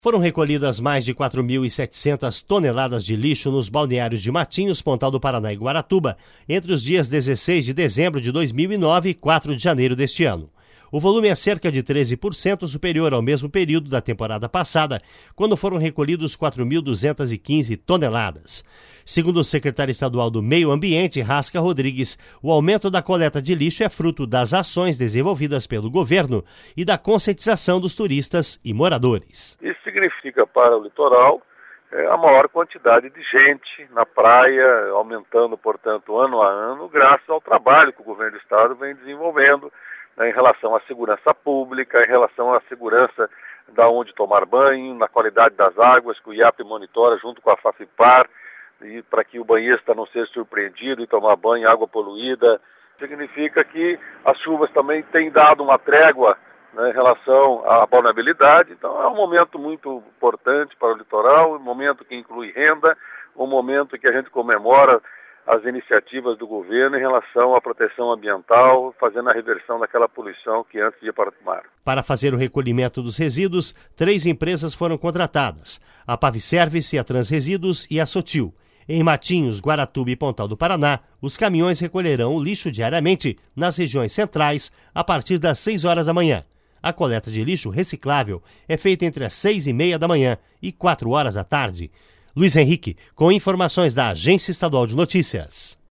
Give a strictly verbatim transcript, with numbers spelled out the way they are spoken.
Foram recolhidas mais de quatro mil e setecentas toneladas de lixo nos balneários de Matinhos, Pontal do Paraná e Guaratuba, entre os dias dezesseis de dezembro de dois mil e nove e quatro de janeiro deste ano. O volume é cerca de treze por cento superior ao mesmo período da temporada passada, quando foram recolhidos quatro mil duzentas e quinze toneladas. Segundo o secretário estadual do Meio Ambiente, Rasca Rodrigues, o aumento da coleta de lixo é fruto das ações desenvolvidas pelo governo e da conscientização dos turistas e moradores. Isso significa para o litoral é, a maior quantidade de gente na praia, aumentando, portanto, ano a ano, graças ao trabalho que o governo do estado vem desenvolvendo, né, em relação à segurança pública, em relação à segurança da onde tomar banho, na qualidade das águas, que o I A P monitora junto com a FAFIPAR, e para que o banhista não seja surpreendido e tomar banho em água poluída. Significa que as chuvas também têm dado uma trégua, né, em relação à vulnerabilidade. Então é um momento muito importante para o litoral, um momento que inclui renda, um momento que a gente comemora as iniciativas do governo em relação à proteção ambiental, fazendo a reversão daquela poluição que antes ia para o mar. Para fazer o recolhimento dos resíduos, três empresas foram contratadas: a Paviservice, a Transresíduos e a Sotil. Em Matinhos, Guaratuba e Pontal do Paraná, os caminhões recolherão o lixo diariamente nas regiões centrais a partir das seis horas da manhã. A coleta de lixo reciclável é feita entre as seis e meia da manhã e quatro horas da tarde. Luiz Henrique, com informações da Agência Estadual de Notícias.